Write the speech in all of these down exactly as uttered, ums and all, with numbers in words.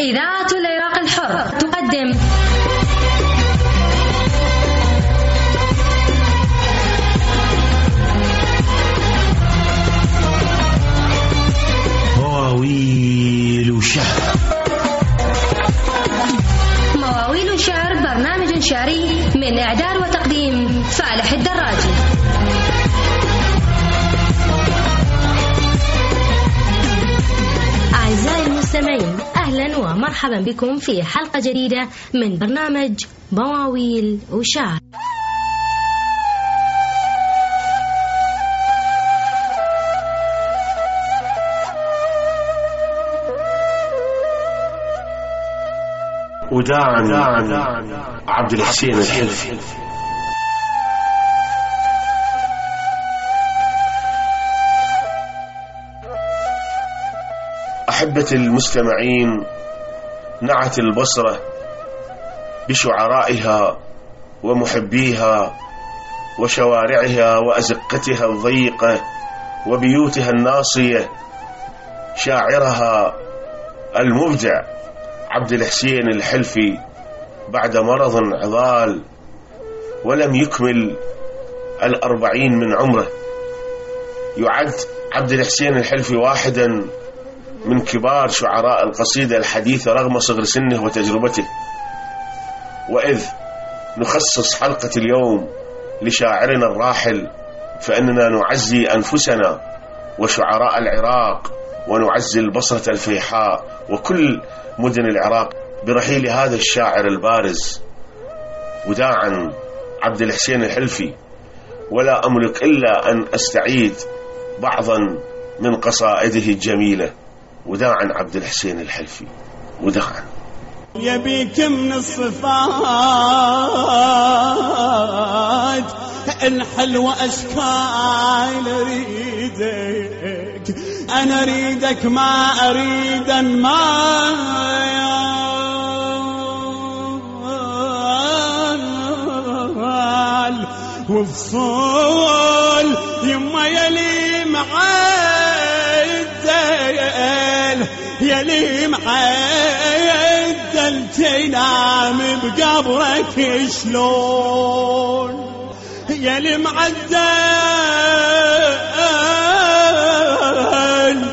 إذاعة العراق الحر تقدم مواويل شعر. مواويل شعر برنامج شعري من إعداد وتقديم فالح الدراجي. أعزائي المستمعين، أهلا ومرحبا بكم في حلقة جديدة من برنامج مواويل وشعر. وداعا عبد الحسين الحلفي. أحبة المستمعين، نعت البصرة بشعرائها ومحبيها وشوارعها وأزقتها الضيقة وبيوتها الناصية شاعرها المبدع عبد الحسين الحلفي بعد مرض عضال ولم يكمل الأربعين من عمره. يعد عبد الحسين الحلفي واحدا من كبار شعراء القصيدة الحديثة رغم صغر سنه وتجربته. وإذ نخصص حلقة اليوم لشاعرنا الراحل، فإننا نعزي أنفسنا وشعراء العراق ونعزي البصرة الفيحاء وكل مدن العراق برحيل هذا الشاعر البارز وداعا عبد الحسين الحلفي. ولا أملك إلا أن أستعيد بعضا من قصائده الجميلة. وداعا عبد الحسين الحلفي. وداعا يبيك من الصفات الحلوة أشكال أريدك، أنا أريدك ما أريد المال وفصول يما يلي معدل يلي معدل تنام بقبرك شلون يلي معدل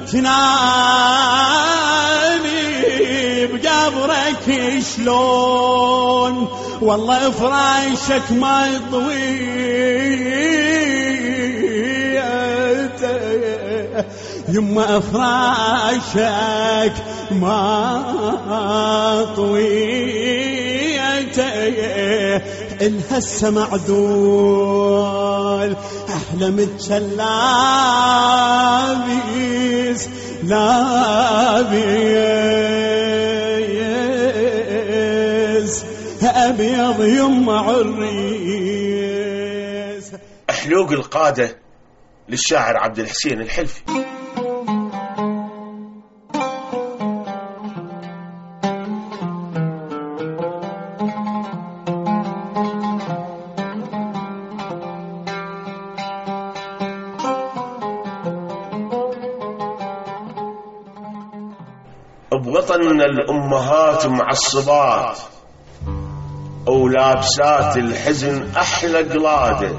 تنامي بقبرك شلون والله فراشك ما يطوي يما فراشك ما طويته الهسه معدول احلم تشلابيس لابيس ابيض يما عريس. أحلوق القادة للشاعر عبد الحسين الحلفي. بوطننا الأمهات معصبات ولابسات الحزن أحلى قلادة،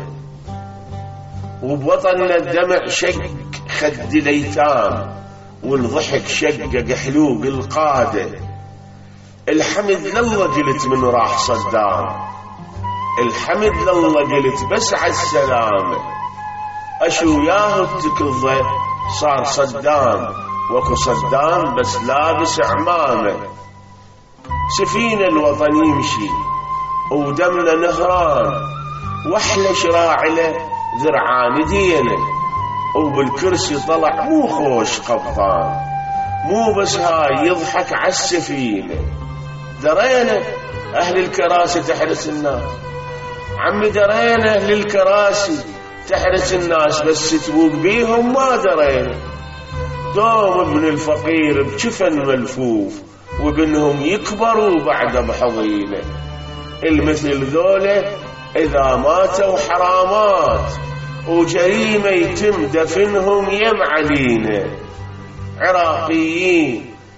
وبوطننا الدمع شق خد الأيتام والضحك شقق حلوق القادة. الحمد لله قلت من راح صدام، الحمد لله قلت بس عالسلامة، أشو ياهو التكظة صار صدام وكو صدام بس لابس عمامة. سفينة الوطن يمشي ودمنا نهران واحلى شراعله ذرعان دينه، وبالكرسي طلع مو خوش قبطان، مو بس هاي يضحك عالسفينة. درينا أهل الكراسي تحرس الناس، عمي درينا أهل الكراسي تحرس الناس، بس تبوق بيهم ما درينا. دوم ابن الفقير بجفن ملفوف وابنهم يكبروا بعد بحضينه. المثل ذوله إذا ماتوا حرامات وجريمة يتم دفنهم يم علينا. عراقيين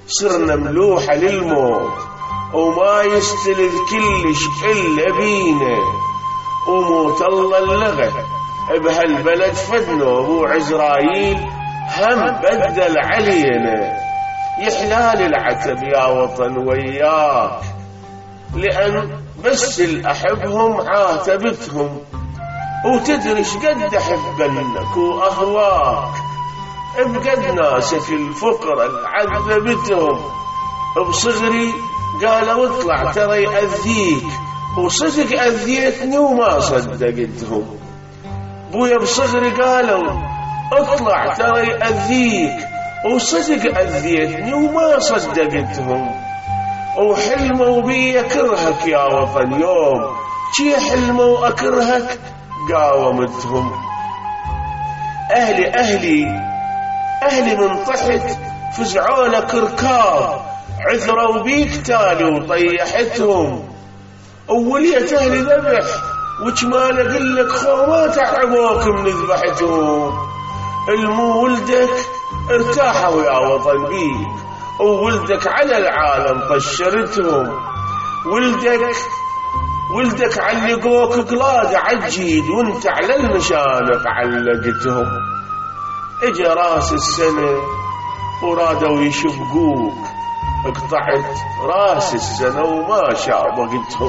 صرنا ملوحة للموت وما يستلذ كلش إلا بينا، وموت الله اللغة بهالبلد فدنا أبو عزرايل هم بدل علينا. يحلال العتب يا وطن وياك، لأن بس الأحبهم عاتبتهم، وتدري شقد أحبنك وأهواك، بقد ناسك الفقر عذبتهم. بصغري قالوا اطلع ترى يأذيك، وصدق أذيتني وما صدقتهم. بويا بصغري قالوا اطلع ترى يأذيك، وصدق أذيتني وما صدقتهم. وحلموا بي أكرهك يا وطن يوم، شي حلموا أكرهك قاومتهم. أهلي أهلي أهلي من تحت فزعوا لك ركاب، عذروا بيك تالي وطيحتهم. ووليت أهلي ذبح وجمال أقول لك خو ما تعبوك من ذبحتهم. المو ولدك ارتاحوا يا وطن بيك، وولدك على العالم طشرتهم. ولدك ولدك علقوك قلادة عالجيد، وانت على المشانق علقتهم. اجا راس السنة ورادوا يشبقوك، اقطعت راس السنة وما شابقتهم.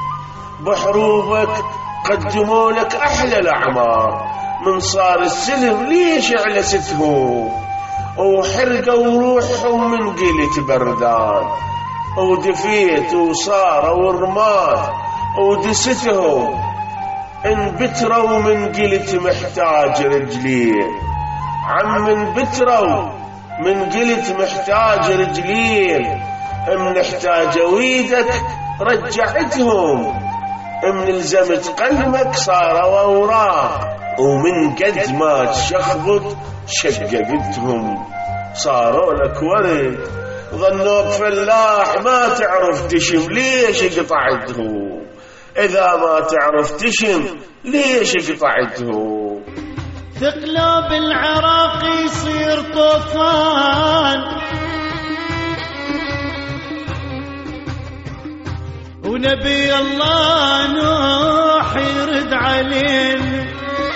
بحروبك قدموا لك أحلى الأعمار، من صار السلم ليش علستهم. وحرقوا روحهم من قلة بردان، ودفيت وصاروا رماد ودستهم. انبتروا من قلة محتاج رجلين، عم انبتروا من قلة محتاج رجلين. منحتاج ويدك رجعتهم، من الزمت قلبك صاروا اوراق، ومن قد ما تشخبط شققتهم. صاروا لك ورد ظنوك فلاح ما تعرف تشم، ليش قطعته؟ إذا ما تعرف تشم ليش قطعته؟ ثقلوا بالعراق يصير طوفان، ونبي الله نوح يرد علينا.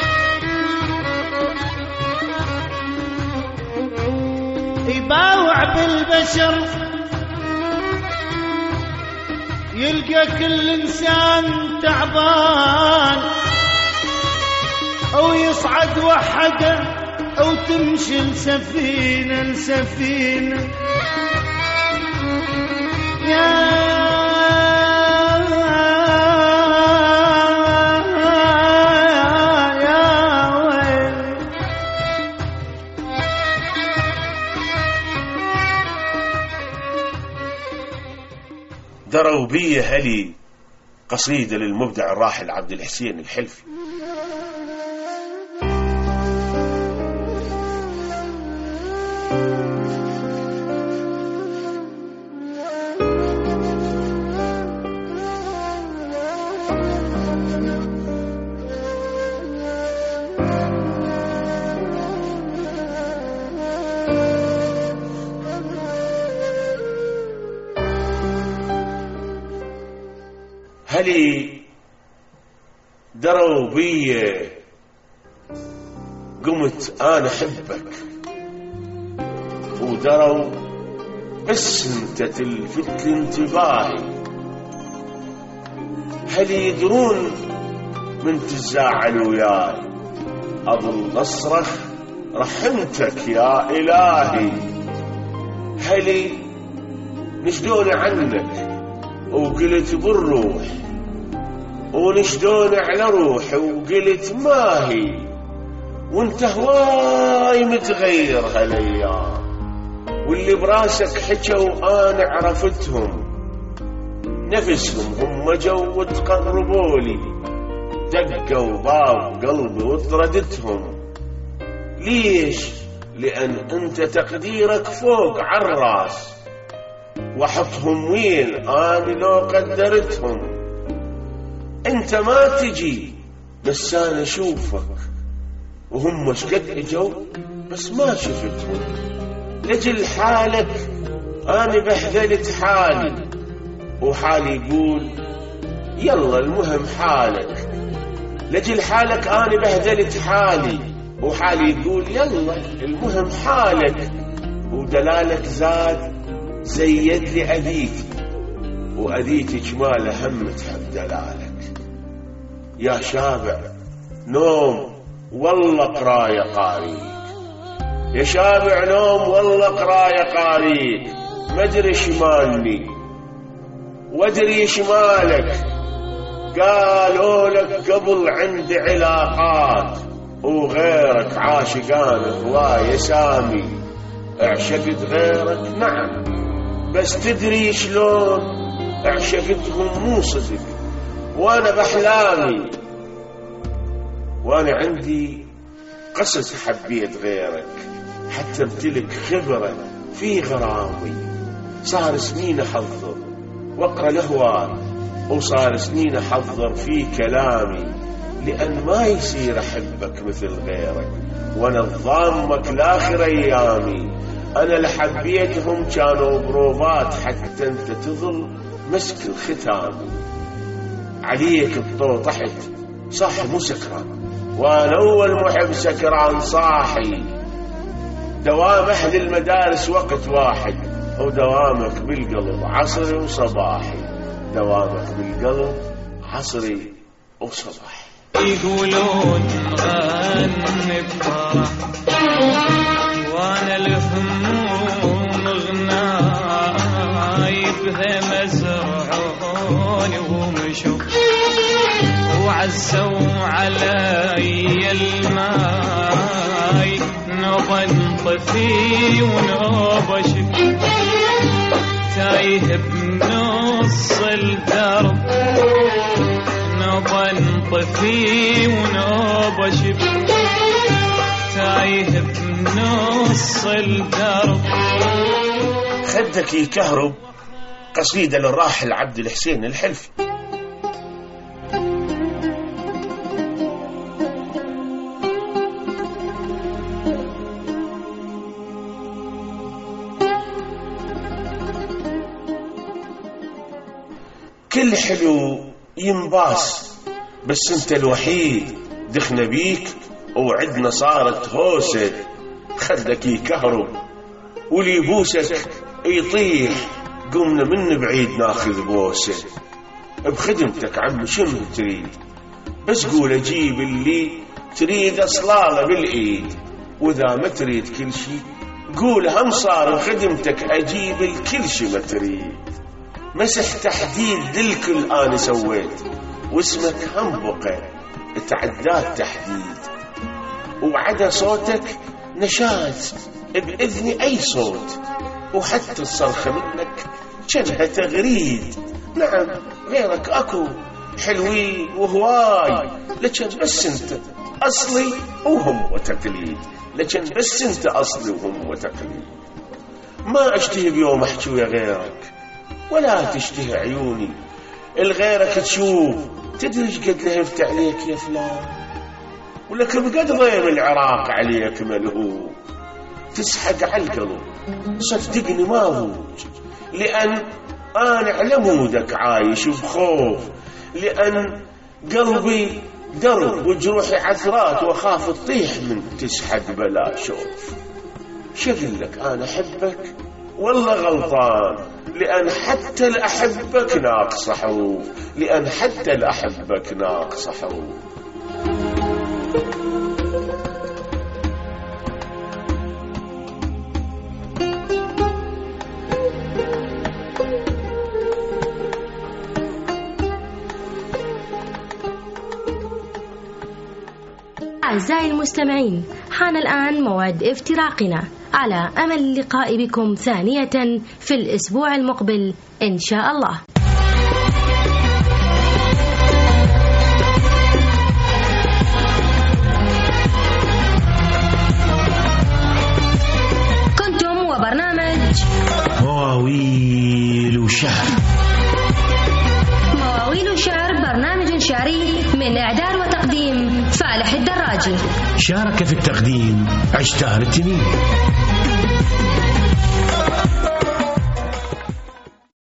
يباوع بالبشر يلقى كل إنسان تعبان، أو يصعد وحده أو تمشي لسفينة لسفينة. يا دروا بي هلي، قصيدة للمبدع الراحل عبد الحسين الحلفي. هلي دروا بي قمت أنا أحبك، ودروا بس انت تلفت انتباهي. هلي يدرون من تزاعل وياي، أظل أصرخ رحمتك يا إلهي. هلي نشدوني عنك وقلت بالروح، ونشدون على روحي وقلت ماهي، وانت هواي متغير هالايام. واللي براسك حكوا انا عرفتهم، نفسهم هم جو وتقربولي، دقوا باب قلبي وطردتهم. ليش؟ لان انت تقديرك فوق عالراس، وحطهم وين انا لو قدرتهم. انت ما تجي بس انا اشوفك، وهم شقد اجوا بس ما شفتهم. لجل حالك أنا بهدلت حالي وحالي يقول يلا المهم حالك. لجل حالك أنا بهدلت حالي وحالي يقول يلا المهم حالك. ودلالك زاد زيد لي أذيتي وأذيتي جماله هم تحب دلالك. يا شابع نوم والله قراية قاريك، يا شابع نوم والله قراية قاريك. مدري شمالني وادري شمالك، قالوا لك قبل عندي علاقات وغيرك عاشقان هواية سامي. اعشقت غيرك نعم، بس تدري شلون اعشقتهم مو صدق وانا بحلامي. وانا عندي قصص حبيت غيرك حتى امتلك خبرة في غرامي. صار سنين احضر واقرا الاهوال وصار سنين احضر في كلامي، لان ما يصير احبك مثل غيرك وانا ضامك لاخر ايامي. انا اللي حبيتهم كانوا بروفات حتى انت تظل مسك الختام. عليك الضوء طحت صح مو سكران، وانا اول محب سكران صاحي. دوام اهل المدارس وقت واحد ودوامك بالقلب عصري وصباحي. دوامك بالقلب عصري وصباحي. يقولون غني بفرح وانا الهموم غناي بها مزرعون ومشوا وعزوا علي الماي. نوبة نطفي ونوبة شف تايه بنص الدرب. نوبة نطفي ونوبة شف تايه بنص الدرب. خدك يكهرب قصيدة للراحل عبد الحسين الحلفي. كل حلو ينباس بس انت الوحيد دخنا بيك وعدنا صارت هوسة. خدك يكهرب واللي يبوسك يطيح، قمنا من بعيد ناخذ بوسة. بخدمتك عم شنو تريد؟ بس قول اجيب اللي تريد اصلاله بالايد، واذا ما تريد كل شي قول هم صار بخدمتك اجيب الكل شي ما تريد. مسح تحديد الكل انا سويت واسمك هم بقى تعداد تحديد. وعدا صوتك نشاز بإذني أي صوت، وحتى الصرخة منك شبه تغريد. نعم غيرك أكو حلوين وهواي، لكن بس انت أصلي وهم وتقليد. لكن بس انت أصلي وهم وتقليد. ما أشتهي بيوم أحكي غيرك ولا تشتهي عيوني الغيرك تشوف. تدري قد لهفت عليك يا فلان، ولك بقد ضيم العراق عليك ملهوف. تسحق على القلب صدقني ما بوج، لأن أنا على مودك عايش بخوف. لأن قلبي درب وجروحي عثرات وخاف تطيح من تسحق بلا شوف. شقل لك أنا أحبك والله غلطان، لأن حتى الأحبك ناقص حروف. لأن حتى الأحبك ناقص حروف. أعزائي المستمعين، حان الآن موعد افتراقنا، على أمل اللقاء بكم ثانية في الأسبوع المقبل إن شاء الله. كنتم وبرنامج مواويل وشعر. مواويل وشعر برنامج شعري من إعداد وتقديم فالح الدراجي. شارك في التقديم عشتار التنين.